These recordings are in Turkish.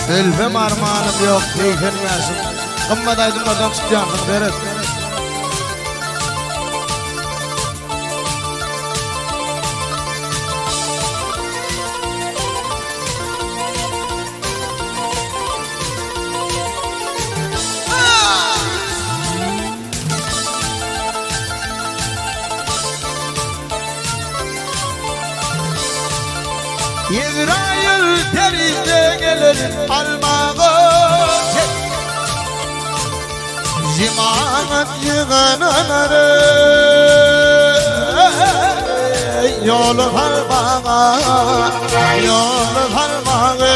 Elfem armağanım yok, keyfenmezim. Kımmadaydım oradan çıkacaksın, deriz. İsrail denizde gelir almağı Zimanat yığınları Yolu almağı Yolu almağı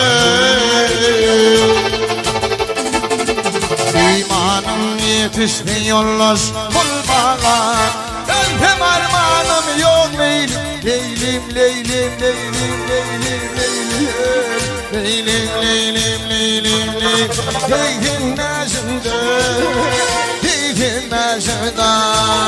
İmanım yetişmiyorlar bulmağa Elfem armağanım yok leylim Leylim, leylim, leylim, leylim, leylim Leylim, leylim, leylim, leylim Keyfin başında Keyfin başında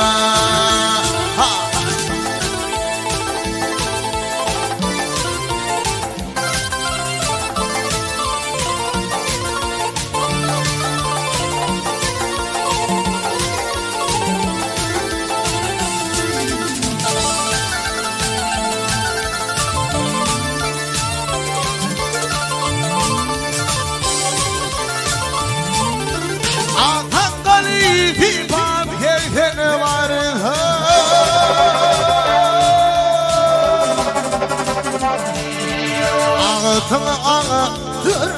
Ağıtını ağıtır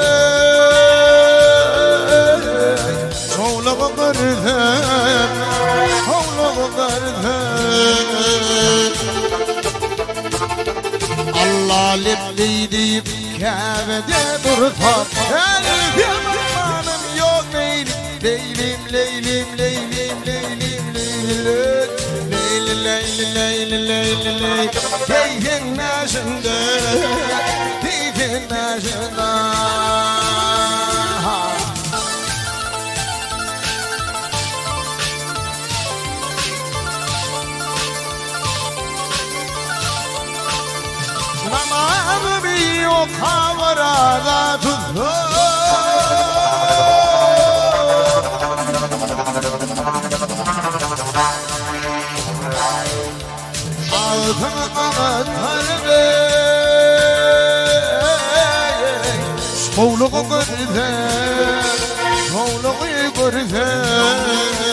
Çoğluğu kırdım Çoğluğu kırdım Allah lepli deyip Kabe'de durtar Elfem armağanım yok leylim Leylim, leylim, leylim, leylim, leylim Leyli, leyli, leyli, leyli, leyli Keyfin başında Keyfin başında Namazı bir o kavrada tuttu Ağıtını ağıtır Çoğluğu kırdım Çoğluğu kırdım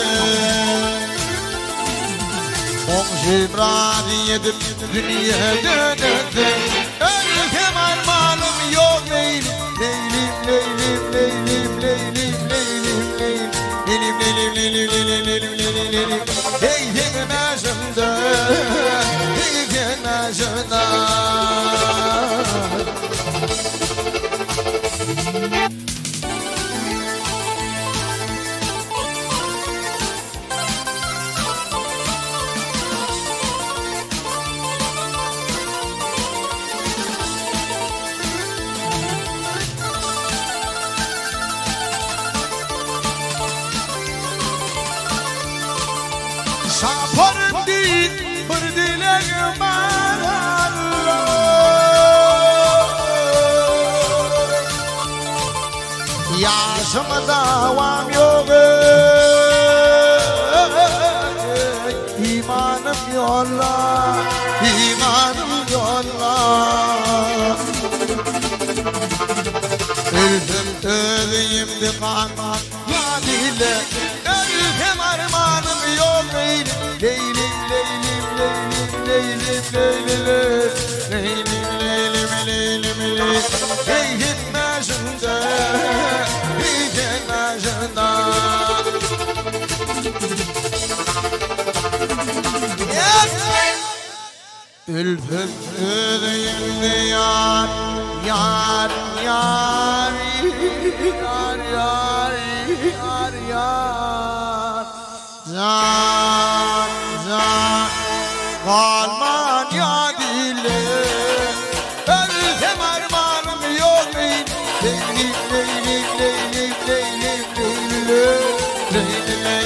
Cimran yedim dünya döndüm Elfem armağanım yok leylim Leylim, leylim, leylim, leylim, leylim, leylim Leylim, leylim, leylim, leylim, leylim, leylim, leylim Keyfin başında Keyfin başında Şaparım değil, bir dileğim var Yaşıma davam yok İmanım yolla, imanım yolla Elfem öğüyümdü kanman vadile Elfem armağanım yok leylim Leylim, leylim, leylim, leylim, leylim Leylim, leylim, leylim, leylim Keyfin başında Keyfin başında Elfem öğüyümdü yar Yar, yar, yar, yar, yar, yar Zan, zan Kalman ya dile Elfem armağanım yok leylim Leylim, leylim, leylim, leylim, leylim Leylim,